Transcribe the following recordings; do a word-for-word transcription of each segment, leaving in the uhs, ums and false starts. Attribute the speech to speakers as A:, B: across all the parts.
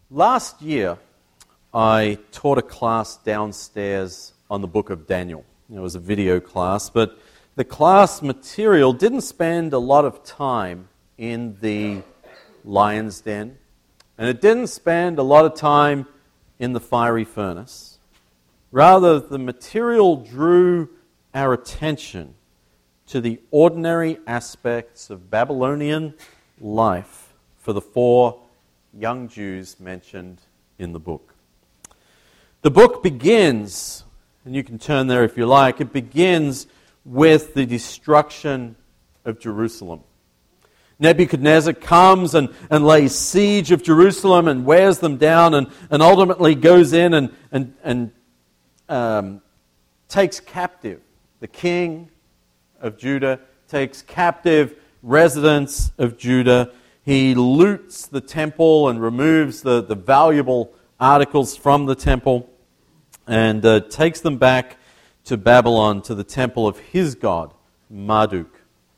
A: Last year, I taught a class downstairs on the book of Daniel. It was a video class, but the class material didn't spend a lot of time in the lion's den, and it didn't spend a lot of time in the fiery furnace. Rather, the material drew our attention to the ordinary aspects of Babylonian life for the four young Jews mentioned in the book. The book begins, and you can turn there if you like, it begins with the destruction of Jerusalem. Nebuchadnezzar comes and, and lays siege of Jerusalem and wears them down and, and ultimately goes in and, and, and um, takes captive the king of Judah, takes captive residents of Judah. He loots the temple and removes the, the valuable articles from the temple and uh, takes them back to Babylon, to the temple of his god, Marduk.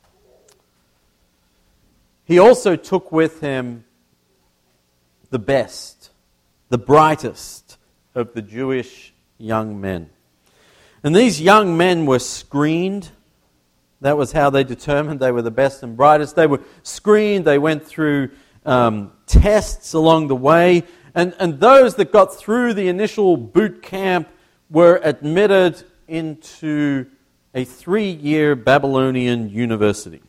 A: He also took with him the best, the brightest of the Jewish young men. And these young men were screened. That was how they determined they were the best and brightest. They were screened. They went through um, tests along the way. And, and those that got through the initial boot camp were admitted into a three-year Babylonian university.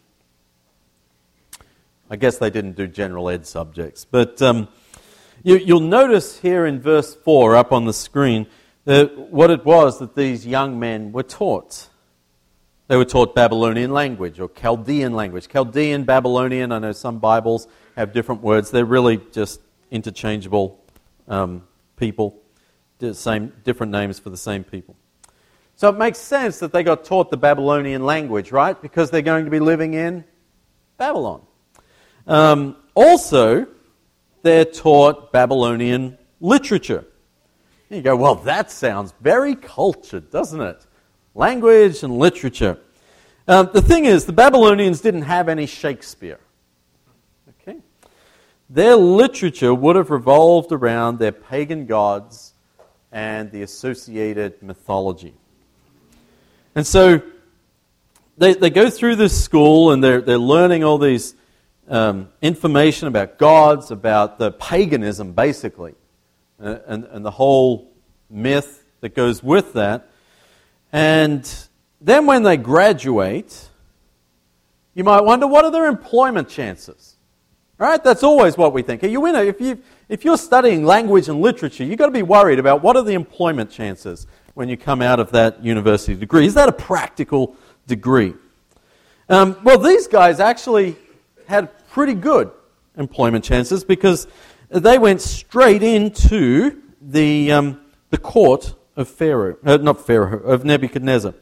A: I guess they didn't do general ed subjects. But um, you, you'll notice here in verse four up on the screen that what it was that these young men were taught. They were taught Babylonian language or Chaldean language. Chaldean, Babylonian, I know some Bibles have different words. They're really just interchangeable um, people, same different names for the same people. So it makes sense that they got taught the Babylonian language, right? Because they're going to be living in Babylon. Um, also, they're taught Babylonian literature. And you go, well, that sounds very cultured, doesn't it? Language and literature. Um, the thing is, the Babylonians didn't have any Shakespeare. Okay, their literature would have revolved around their pagan gods and the associated mythology. And so they they go through this school and they're they're learning all these um, information about gods, about the paganism, basically, uh, and and the whole myth that goes with that. And then when they graduate, you might wonder, what are their employment chances? Right? That's always what we think. You know, if you if you're studying language and literature, you've got to be worried about what are the employment chances when you come out of that university degree. Is that a practical degree? Um, well, these guys actually had pretty good employment chances because they went straight into the um, the court of Pharaoh, uh, not Pharaoh, of Nebuchadnezzar.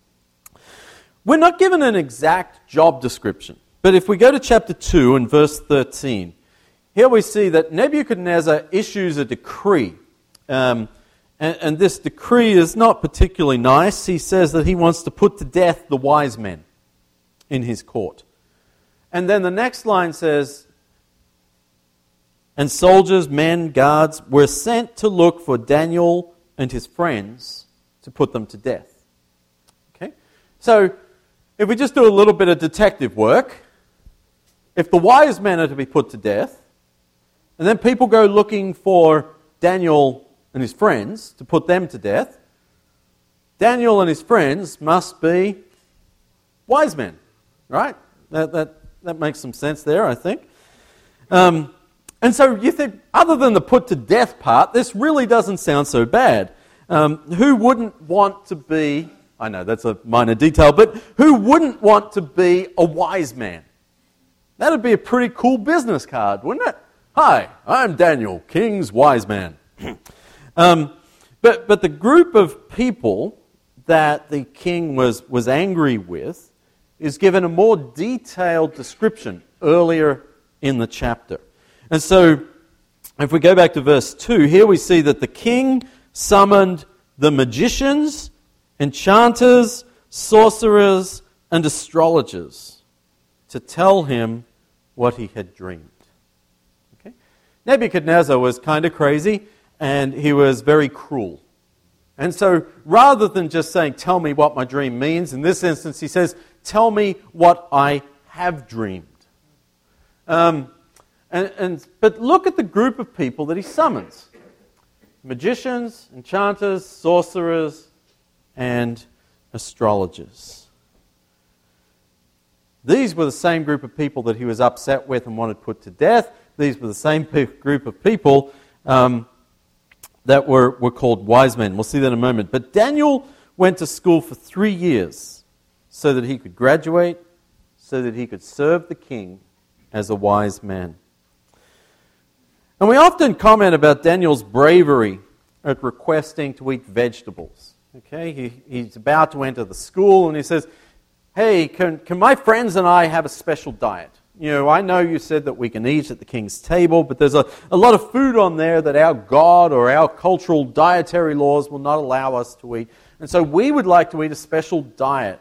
A: We're not given an exact job description, but if we go to chapter two and verse thirteen, here we see that Nebuchadnezzar issues a decree, um, and, and this decree is not particularly nice. He says that he wants to put to death the wise men in his court. And then the next line says, and soldiers, men, guards were sent to look for Daniel and his friends to put them to death. Okay? So, if we just do a little bit of detective work, if the wise men are to be put to death, and then people go looking for Daniel and his friends to put them to death, Daniel and his friends must be wise men, right? That that, that makes some sense there, I think. Um, And so you think, other than the put to death part, this really doesn't sound so bad. Um, who wouldn't want to be, I know that's a minor detail, but who wouldn't want to be a wise man? That would be a pretty cool business card, wouldn't it? Hi, I'm Daniel, King's wise man. um, but but the group of people that the king was, was angry with is given a more detailed description earlier in the chapter. And so, if we go back to verse two, here we see that the king summoned the magicians, enchanters, sorcerers, and astrologers to tell him what he had dreamed. Okay? Nebuchadnezzar was kind of crazy, and he was very cruel. And so rather than just saying, tell me what my dream means, in this instance he says, tell me what I have dreamed. Um, and, and But look at the group of people that he summons. Magicians, enchanters, sorcerers, and astrologers. These were the same group of people that he was upset with and wanted put to death. These were the same pe- group of people um, that were, were called wise men. We'll see that in a moment. But Daniel went to school for three years so that he could graduate, so that he could serve the king as a wise man. And we often comment about Daniel's bravery at requesting to eat vegetables. Okay, he, he's about to enter the school and he says, hey, can, can my friends and I have a special diet? You know, I know you said that we can eat at the king's table, but there's a, a lot of food on there that our God or our cultural dietary laws will not allow us to eat. And so we would like to eat a special diet,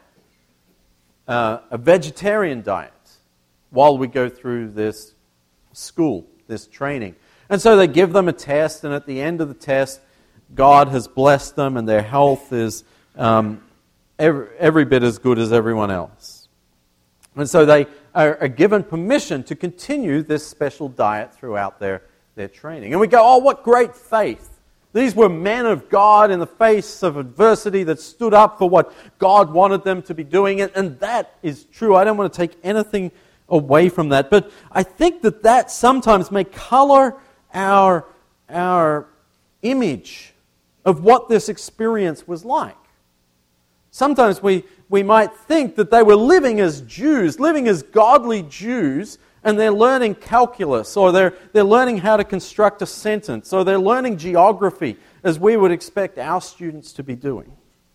A: uh, a vegetarian diet, while we go through this school, this training. And so they give them a test, and at the end of the test, God has blessed them and their health is um, every, every bit as good as everyone else. And so they are, are given permission to continue this special diet throughout their, their training. And we go, oh, what great faith. These were men of God in the face of adversity that stood up for what God wanted them to be doing. And that is true. I don't want to take anything away from that. But I think that that sometimes may color our, our image of what this experience was like. Sometimes we, we might think that they were living as Jews, living as godly Jews, and they're learning calculus, or they're, they're learning how to construct a sentence, or they're learning geography, as we would expect our students to be doing.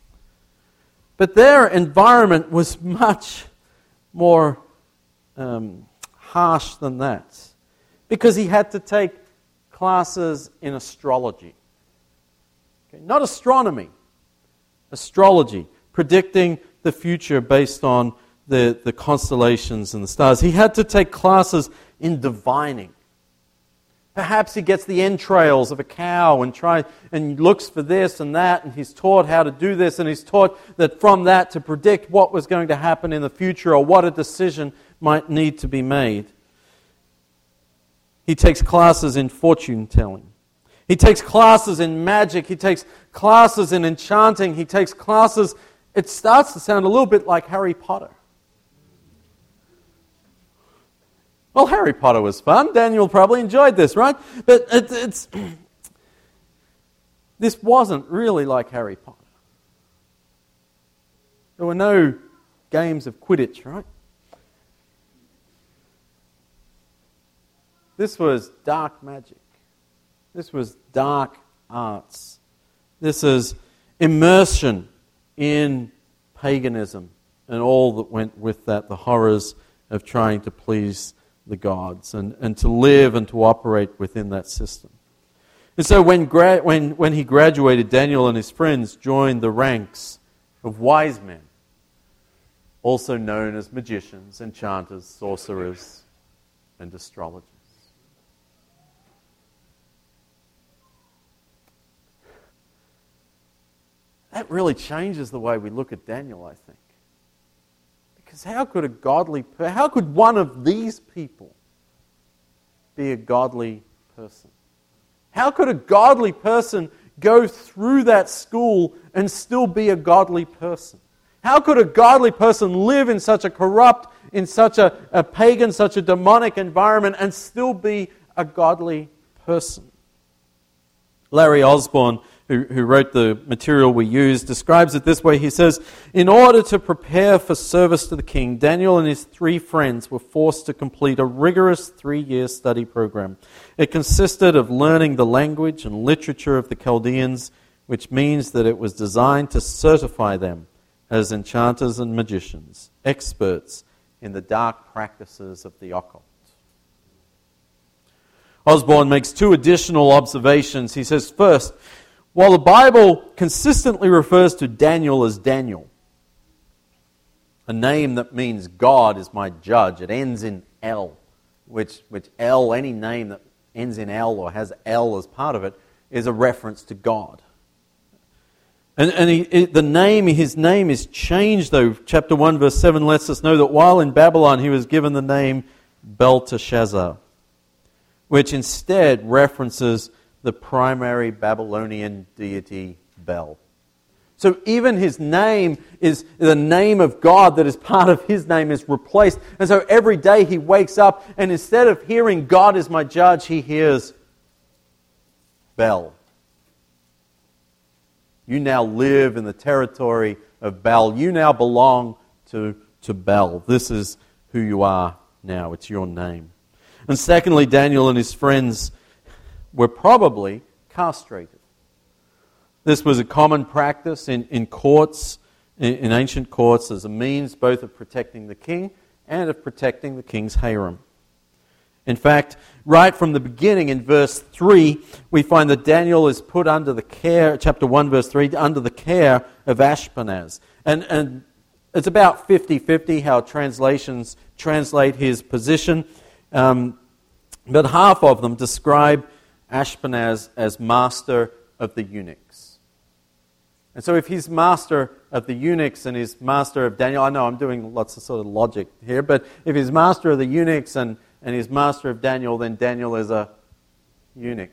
A: But their environment was much more um, harsh than that, because he had to take classes in astrology. Okay, not astronomy, astrology, predicting the future based on the, the constellations and the stars. He had to take classes in divining. Perhaps he gets the entrails of a cow and try and looks for this and that, and he's taught how to do this, and he's taught that from that to predict what was going to happen in the future or what a decision might need to be made. He takes classes in fortune telling. He takes classes in magic. He takes classes in enchanting. He takes classes. It starts to sound a little bit like Harry Potter. Well, Harry Potter was fun. Daniel probably enjoyed this, right? But it, it's this wasn't really like Harry Potter. There were no games of Quidditch, right? This was dark magic. This was dark arts. This is immersion in paganism and all that went with that, the horrors of trying to please the gods and, and to live and to operate within that system. And so when, gra- when, when he graduated, Daniel and his friends joined the ranks of wise men, also known as magicians, enchanters, sorcerers, and astrologers. That really changes the way we look at Daniel, I think. Because how could a godly, how could one of these people be a godly person? How could a godly person go through that school and still be a godly person? How could a godly person live in such a corrupt, in such a, a pagan, such a demonic environment and still be a godly person? Larry Osborne, who, who wrote the material we use, describes it this way. He says, in order to prepare for service to the king, Daniel and his three friends were forced to complete a rigorous three-year study program. It consisted of learning the language and literature of the Chaldeans, which means that it was designed to certify them as enchanters and magicians, experts in the dark practices of the occult. Osborne makes two additional observations. He says, first, while the Bible consistently refers to Daniel as Daniel, a name that means God is my judge, it ends in L, which, which L, any name that ends in L or has L as part of it is a reference to God. And, and he, it, the name, his name is changed though. Chapter one verse seven lets us know that while in Babylon he was given the name Belteshazzar, which instead references the primary Babylonian deity Bel. So even his name is, the name of God that is part of his name is replaced. And so every day he wakes up and instead of hearing God is my judge, he hears Bel. You now live in the territory of Bel. You now belong to, to Bel. This is who you are now. It's your name. And secondly, Daniel and his friends were probably castrated. This was a common practice in, in courts, in, in ancient courts, as a means both of protecting the king and of protecting the king's harem. In fact, right from the beginning in verse three, we find that Daniel is put under the care, chapter one verse three, under the care of Ashpenaz. And, and it's about fifty-fifty how translations translate his position. Um, but half of them describe Ashpenaz as master of the eunuchs. And so if he's master of the eunuchs and he's master of Daniel, I know I'm doing lots of sort of logic here, but if he's master of the eunuchs and, and he's master of Daniel, then Daniel is a eunuch.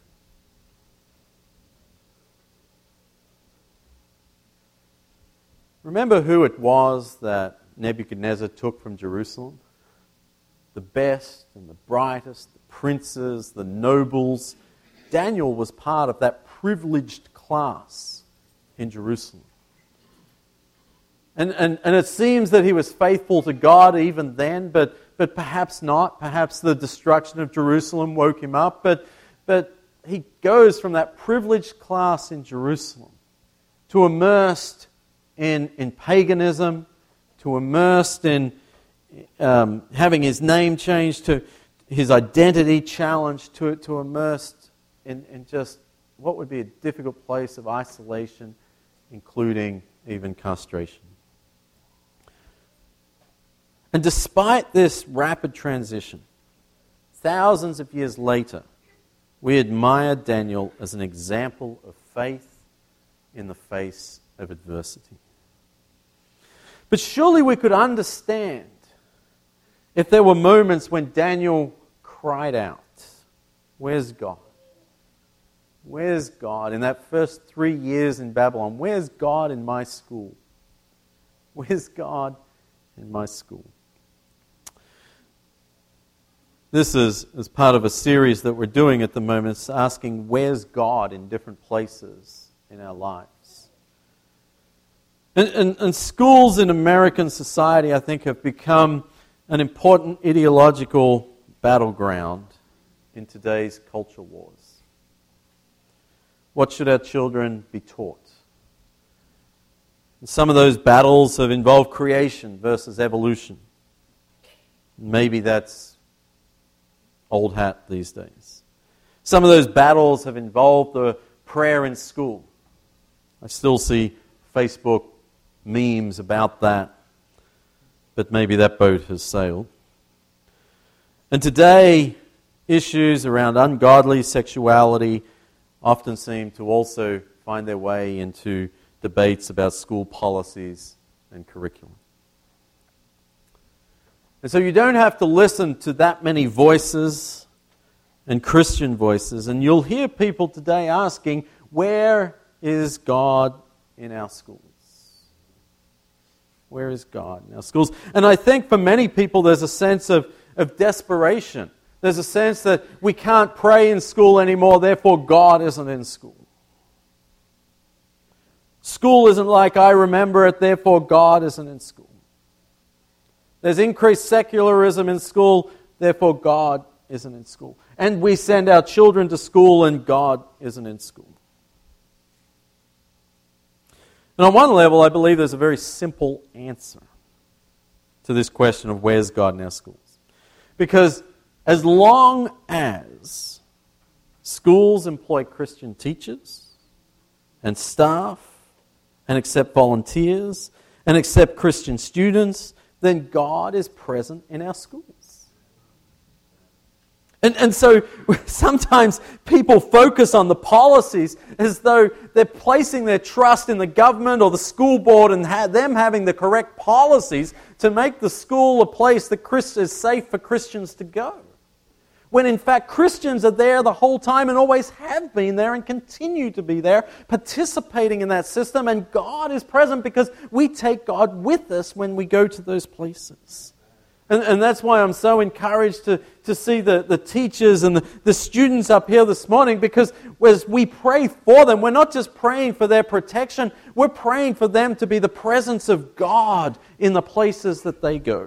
A: Remember who it was that Nebuchadnezzar took from Jerusalem? The best and the brightest, the princes, the nobles. Daniel was part of that privileged class in Jerusalem. And, and, and it seems that he was faithful to God even then, but, but perhaps not. Perhaps the destruction of Jerusalem woke him up. But, but he goes from that privileged class in Jerusalem to immersed in, in paganism, to immersed in um, having his name changed, to his identity challenged, to, to immersed in, in just what would be a difficult place of isolation, including even castration. And despite this rapid transition, thousands of years later, we admire Daniel as an example of faith in the face of adversity. But surely we could understand if there were moments when Daniel cried out, "Where's God? Where's God?" In that first three years in Babylon, where's God in my school? Where's God in my school? This is as part of a series that we're doing at the moment, it's asking where's God in different places in our lives. And, and, and schools in American society, I think, have become an important ideological battleground in today's culture wars. What should our children be taught? And some of those battles have involved creation versus evolution. Maybe that's old hat these days. Some of those battles have involved the prayer in school. I still see Facebook memes about that, but maybe that boat has sailed. And today, issues around ungodly sexuality often seem to also find their way into debates about school policies and curriculum. And so you don't have to listen to that many voices and Christian voices, and you'll hear people today asking, where is God in our schools? Where is God in our schools? And I think for many people there's a sense of, of desperation. There's a sense that we can't pray in school anymore, therefore God isn't in school. School isn't like I remember it, therefore God isn't in school. There's increased secularism in school, therefore God isn't in school. And we send our children to school and God isn't in school. And on one level, I believe there's a very simple answer to this question of where's God in our schools. Because as long as schools employ Christian teachers and staff and accept volunteers and accept Christian students, then God is present in our schools. And, and so sometimes people focus on the policies as though they're placing their trust in the government or the school board and ha- them having the correct policies to make the school a place that Christ- is safe for Christians to go. When in fact Christians are there the whole time and always have been there and continue to be there, participating in that system, and God is present because we take God with us when we go to those places. And, and that's why I'm so encouraged to, to see the, the teachers and the, the students up here this morning, because as we pray for them, we're not just praying for their protection, we're praying for them to be the presence of God in the places that they go.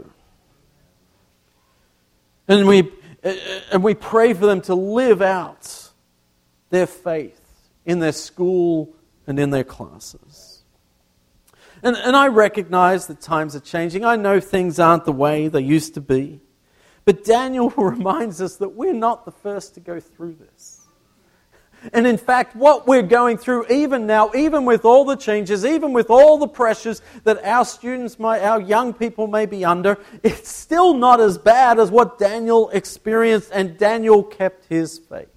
A: And we, and we pray for them to live out their faith in their school and in their classes. And, and I recognize that times are changing. I know things aren't the way they used to be. But Daniel reminds us that we're not the first to go through this. And in fact, what we're going through even now, even with all the changes, even with all the pressures that our students, might, our young people may be under, it's still not as bad as what Daniel experienced, and Daniel kept his faith.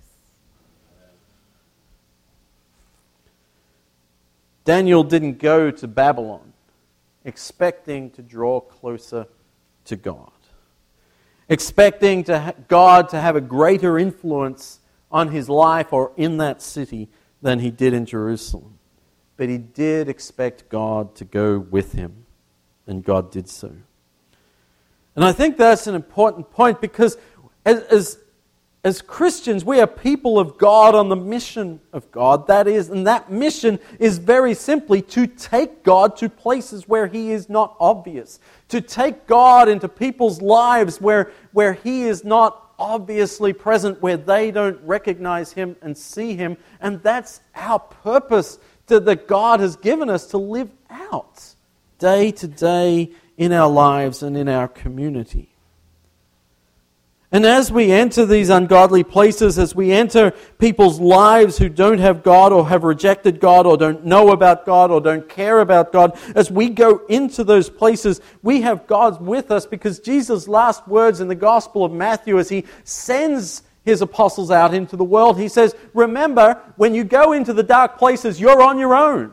A: Daniel didn't go to Babylon expecting to draw closer to God, expecting to ha- God to have a greater influence on his life or in that city than he did in Jerusalem. But he did expect God to go with him, and God did so. And I think that's an important point, because as, as As Christians, we are people of God on the mission of God. That is, and that mission is very simply to take God to places where He is not obvious. To take God into people's lives where, where He is not obviously present, where they don't recognize Him and see Him. And that's our purpose to, that God has given us to live out day to day in our lives and in our community. And as we enter these ungodly places, as we enter people's lives who don't have God or have rejected God or don't know about God or don't care about God, as we go into those places, we have God with us, because Jesus' last words in the Gospel of Matthew as He sends His apostles out into the world, He says, remember, when you go into the dark places, you're on your own.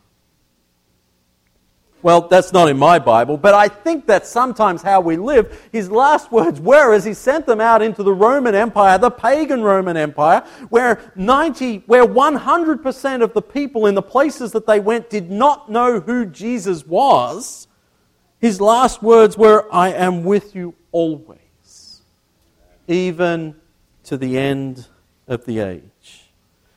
A: Well, that's not in my Bible, but I think that's sometimes how we live. His last words were, as He sent them out into the Roman Empire, the pagan Roman Empire, where ninety, where one hundred percent of the people in the places that they went did not know who Jesus was. His last words were, I am with you always, even to the end of the age.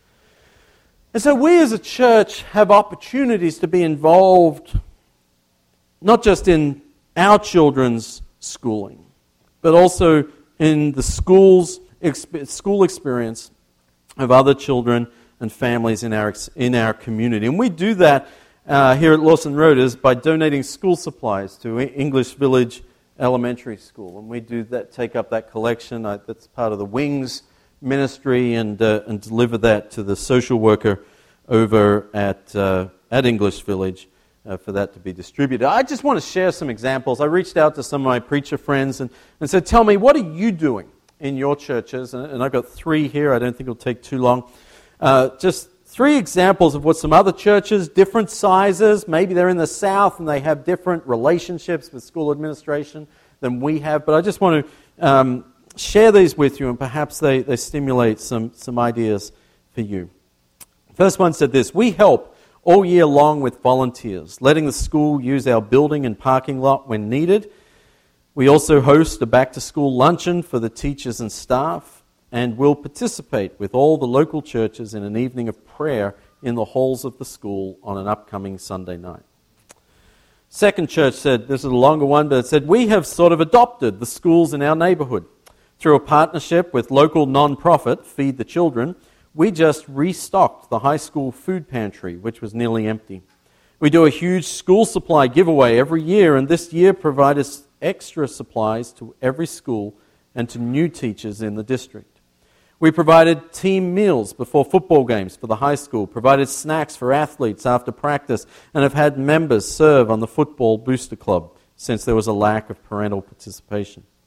A: And so we as a church have opportunities to be involved not just in our children's schooling, but also in the school's school experience of other children and families in our in our community. And we do that uh, here at Lawson Road is by donating school supplies to English Village Elementary School. And we do that, take up that collection. I, that's part of the Wings ministry, and uh, and deliver that to the social worker over at uh, at English Village. Uh, for that to be distributed. I just want to share some examples. I reached out to some of my preacher friends and, and said, tell me, what are you doing in your churches? And, and I've got three here. I don't think it'll take too long. Uh, just three examples of what some other churches, different sizes, maybe they're in the South and they have different relationships with school administration than we have. But I just want to um, share these with you, and perhaps they, they stimulate some, some ideas for you. First one said this: we help all year long with volunteers, letting the school use our building and parking lot when needed. We also host a back-to-school luncheon for the teachers and staff, and will participate with all the local churches in an evening of prayer in the halls of the school on an upcoming Sunday night. Second church said, this is a longer one, but it said, we have sort of adopted the schools in our neighborhood. Through a partnership with local non-profit, Feed the Children, we just restocked the high school food pantry, which was nearly empty. We do a huge school supply giveaway every year, and this year provided extra supplies to every school and to new teachers in the district. We provided team meals before football games for the high school, provided snacks for athletes after practice, and have had members serve on the football booster club since there was a lack of parental participation.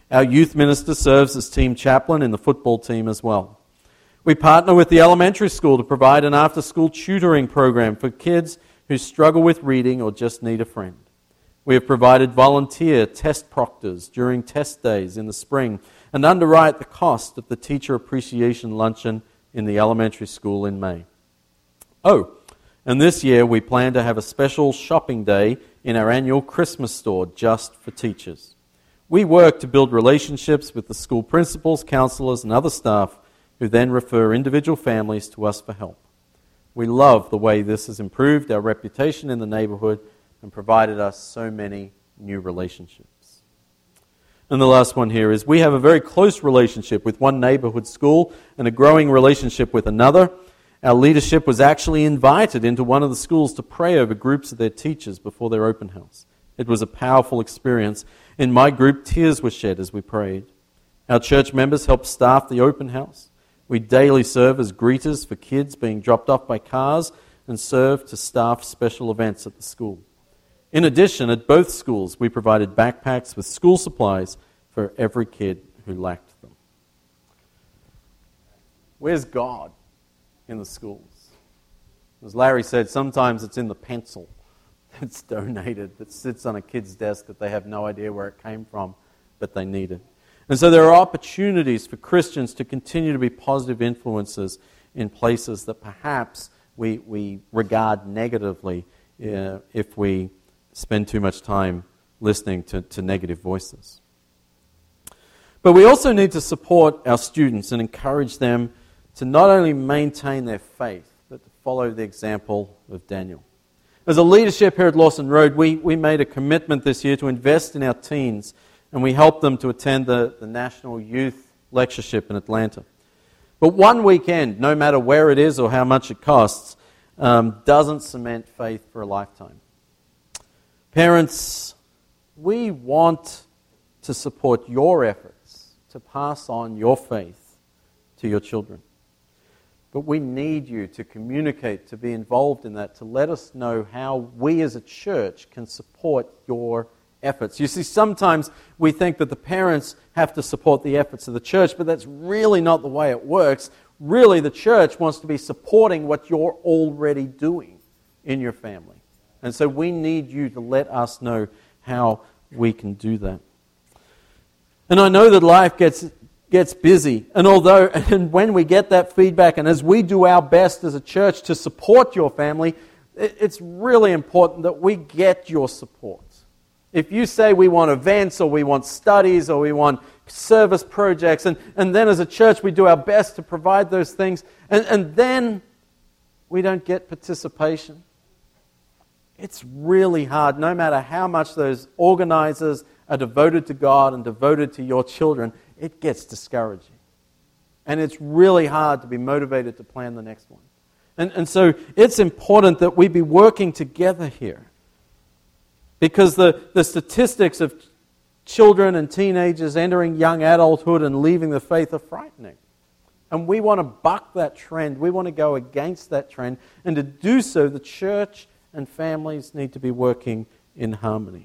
A: Our youth minister serves as team chaplain in the football team as well. We partner with the elementary school to provide an after-school tutoring program for kids who struggle with reading or just need a friend. We have provided volunteer test proctors during test days in the spring and underwrite the cost of the teacher appreciation luncheon in the elementary school in May. Oh, and this year we plan to have a special shopping day in our annual Christmas store just for teachers. We work to build relationships with the school principals, counselors, and other staff who then refer individual families to us for help. We love the way this has improved our reputation in the neighborhood and provided us so many new relationships. And the last one here is we have a very close relationship with one neighborhood school and a growing relationship with another. Our leadership was actually invited into one of the schools to pray over groups of their teachers before their open house. It was a powerful experience. In my group, tears were shed as we prayed. Our church members helped staff the open house. We daily serve as greeters for kids being dropped off by cars and serve to staff special events at the school. In addition, at both schools, we provided backpacks with school supplies for every kid who lacked them. Where's God in the schools? As Larry said, sometimes it's in the pencil that's donated, that sits on a kid's desk that they have no idea where it came from, but they need it. And so there are opportunities for Christians to continue to be positive influences in places that perhaps we, we regard negatively uh, if we spend too much time listening to, to negative voices. But we also need to support our students and encourage them to not only maintain their faith, but to follow the example of Daniel. As a leadership here at Lawson Road, we, we made a commitment this year to invest in our teens, and we helped them to attend the, the National Youth Lectureship in Atlanta. But one weekend, no matter where it is or how much it costs, um, doesn't cement faith for a lifetime. Parents, we want to support your efforts to pass on your faith to your children. But we need you to communicate, to be involved in that, to let us know how we as a church can support your efforts. You see, sometimes we think that the parents have to support the efforts of the church, but that's really not the way it works. Really, the church wants to be supporting what you're already doing in your family. And so we need you to let us know how we can do that. And I know that life gets gets busy. And although, and when we get that feedback, and as we do our best as a church to support your family, it's really important that we get your support. If you say we want events, or we want studies, or we want service projects, and, and then as a church we do our best to provide those things, and, and then we don't get participation, it's really hard, no matter how much those organizers are devoted to God and devoted to your children, it gets discouraging. And it's really hard to be motivated to plan the next one. And, and so it's important that we be working together here. Because the, the statistics of children and teenagers entering young adulthood and leaving the faith are frightening. And we want to buck that trend. We want to go against that trend. And to do so, the church and families need to be working in harmony.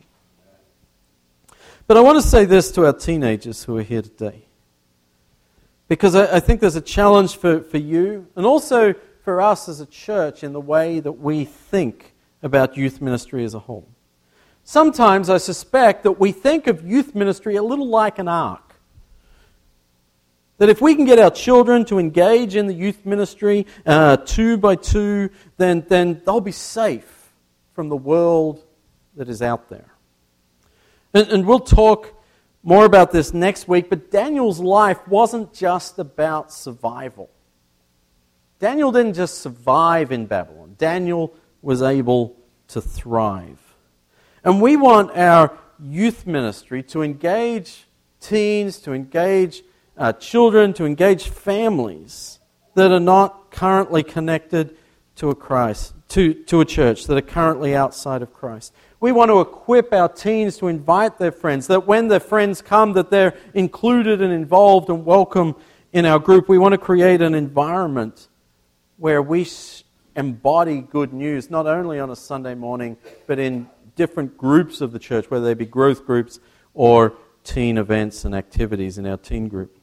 A: But I want to say this to our teenagers who are here today. Because I, I think there's a challenge for, for you and also for us as a church in the way that we think about youth ministry as a whole. Sometimes I suspect that we think of youth ministry a little like an ark. That if we can get our children to engage in the youth ministry uh, two by two, then, then they'll be safe from the world that is out there. And, and we'll talk more about this next week, but Daniel's life wasn't just about survival. Daniel didn't just survive in Babylon. Daniel was able to thrive. And we want our youth ministry to engage teens, to engage uh, children, to engage families that are not currently connected to a Christ, to, to a church, that are currently outside of Christ. We want to equip our teens to invite their friends, that when their friends come, that they're included and involved and welcome in our group. We want to create an environment where we embody good news, not only on a Sunday morning, but in different groups of the church, whether they be growth groups or teen events and activities in our teen group.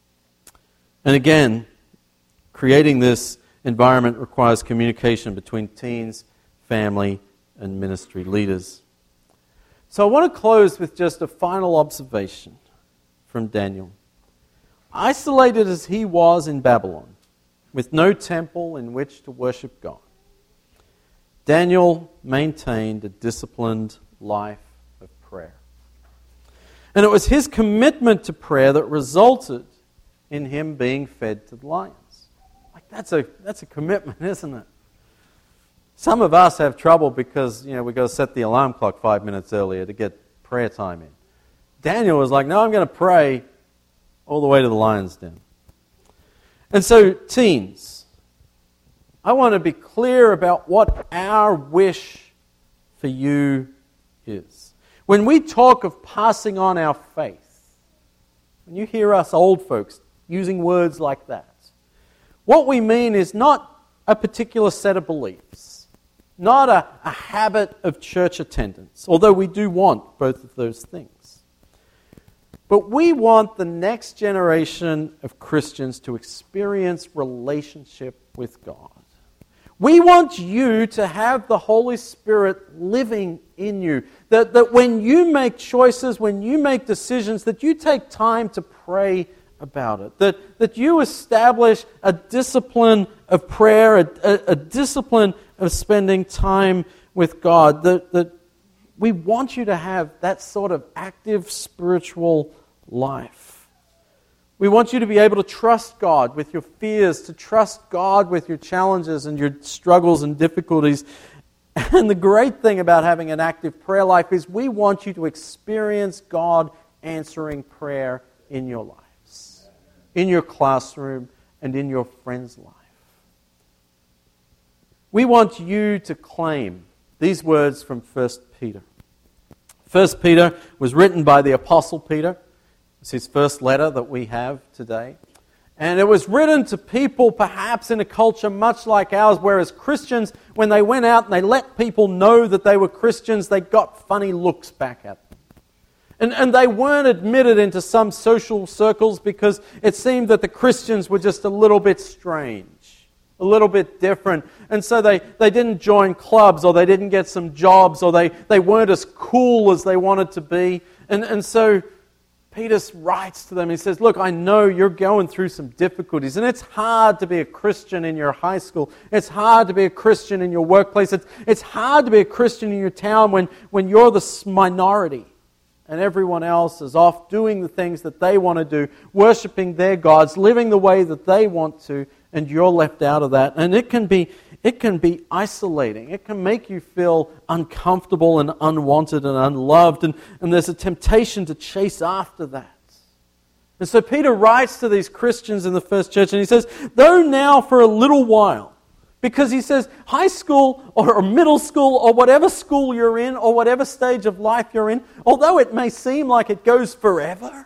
A: And again, creating this environment requires communication between teens, family, and ministry leaders. So I want to close with just a final observation from Daniel. Isolated as he was in Babylon, with no temple in which to worship God, Daniel maintained a disciplined life of prayer. And it was his commitment to prayer that resulted in him being fed to the lions. Like that's a that's a commitment, isn't it? Some of us have trouble because, you know, we got to set the alarm clock five minutes earlier to get prayer time in. Daniel was like, no, I'm going to pray all the way to the lion's den. And so, teens, I want to be clear about what our wish for you is. When we talk of passing on our faith, when you hear us old folks using words like that, what we mean is not a particular set of beliefs, not a, a habit of church attendance, although we do want both of those things. But we want the next generation of Christians to experience relationship with God. We want you to have the Holy Spirit living in you. That, that when you make choices, when you make decisions, that you take time to pray about it. That, that you establish a discipline of prayer, a, a, a discipline of spending time with God. That, that we want you to have that sort of active spiritual life. We want you to be able to trust God with your fears, to trust God with your challenges and your struggles and difficulties. And the great thing about having an active prayer life is we want you to experience God answering prayer in your lives, in your classroom, and in your friend's life. We want you to claim these words from First Peter. First Peter was written by the Apostle Peter. It's his first letter that we have today. And it was written to people perhaps in a culture much like ours, whereas Christians, when they went out and they let people know that they were Christians, they got funny looks back at them. And, and they weren't admitted into some social circles because it seemed that the Christians were just a little bit strange, a little bit different. And so they, they didn't join clubs, or they didn't get some jobs, or they, they weren't as cool as they wanted to be. And, and so Peter writes to them, he says, look, I know you're going through some difficulties, and it's hard to be a Christian in your high school. It's hard to be a Christian in your workplace. It's, it's hard to be a Christian in your town when, when you're the minority and everyone else is off doing the things that they want to do, worshiping their gods, living the way that they want to, and you're left out of that. And it can be it can be isolating. It can make you feel uncomfortable and unwanted and unloved, and, and there's a temptation to chase after that. And so Peter writes to these Christians in the first church, and he says, though now for a little while, because he says high school or middle school or whatever school you're in or whatever stage of life you're in, although it may seem like it goes forever,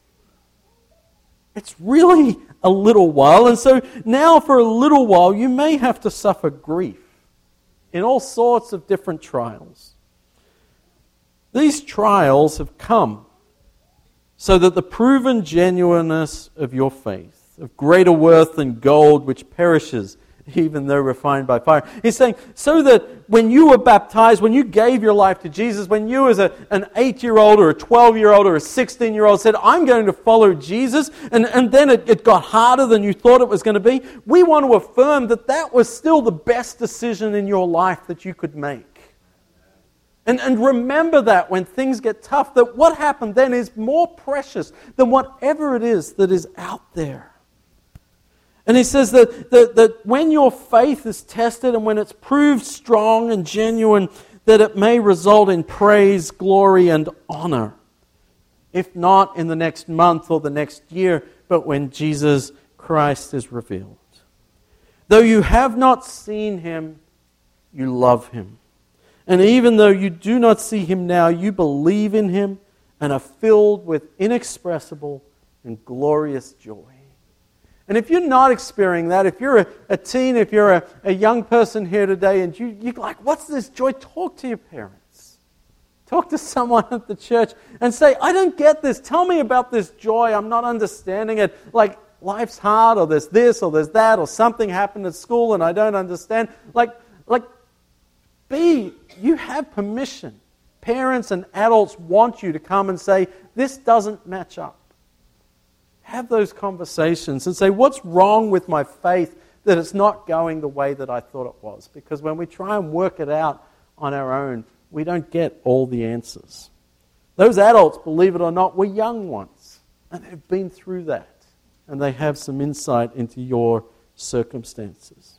A: it's really a little while. And so now for a little while you may have to suffer grief in all sorts of different trials. These trials have come so that the proven genuineness of your faith, of greater worth than gold which perishes, even though refined by fire. He's saying, so that when you were baptized, when you gave your life to Jesus, when you as a, an eight-year-old or a twelve-year-old or a sixteen-year-old said, I'm going to follow Jesus, and, and then it, it got harder than you thought it was going to be, we want to affirm that that was still the best decision in your life that you could make. And, and remember that when things get tough, that what happened then is more precious than whatever it is that is out there. And he says that, that, that when your faith is tested and when it's proved strong and genuine, that it may result in praise, glory, and honor. If not in the next month or the next year, but when Jesus Christ is revealed. Though you have not seen him, you love him. And even though you do not see him now, you believe in him and are filled with inexpressible and glorious joy. And if you're not experiencing that, if you're a, a teen, if you're a, a young person here today, and you, you're like, what's this joy? Talk to your parents. Talk to someone at the church and say, I don't get this. Tell me about this joy. I'm not understanding it. Like, life's hard, or there's this, or there's that, or something happened at school and I don't understand. Like, like, be, you have permission. Parents and adults want you to come and say, this doesn't match up. Have those conversations and say, what's wrong with my faith that it's not going the way that I thought it was? Because when we try and work it out on our own, we don't get all the answers. Those adults, believe it or not, were young ones, and they've been through that, and they have some insight into your circumstances.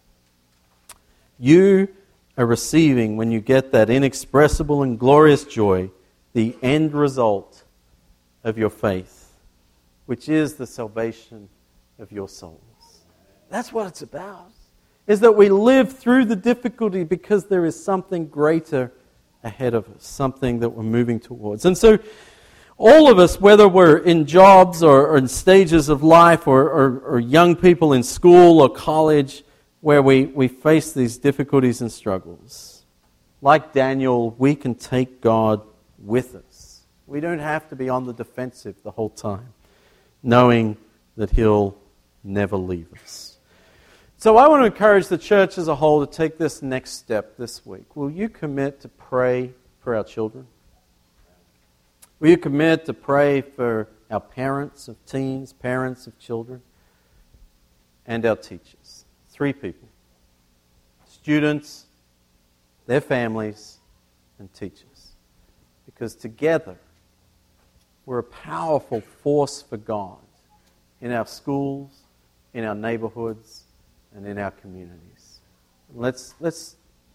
A: You are receiving, when you get that inexpressible and glorious joy, the end result of your faith, which is the salvation of your souls. That's what it's about, is that we live through the difficulty because there is something greater ahead of us, something that we're moving towards. And so all of us, whether we're in jobs or, or in stages of life or, or, or young people in school or college, where we, we face these difficulties and struggles, like Daniel, we can take God with us. We don't have to be on the defensive the whole time, knowing that He'll never leave us. So I want to encourage the church as a whole to take this next step this week. Will you commit to pray for our children? Will you commit to pray for our parents of teens, parents of children, and our teachers? Three people. Students, their families, and teachers. Because together, we're a powerful force for God in our schools, in our neighborhoods, and in our communities. Let's, let's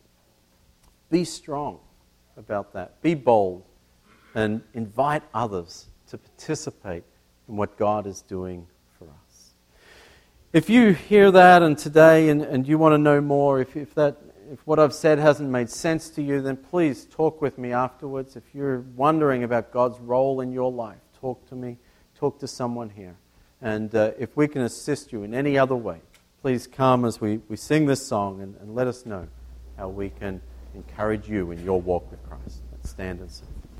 A: be strong about that. Be bold and invite others to participate in what God is doing for us. If you hear that and today and, and you want to know more, if, if that if what I've said hasn't made sense to you, then please talk with me afterwards. If you're wondering about God's role in your life, talk to me, talk to someone here. And uh, if we can assist you in any other way, please come as we, we sing this song and, and let us know how we can encourage you in your walk with Christ. Let's stand and sing.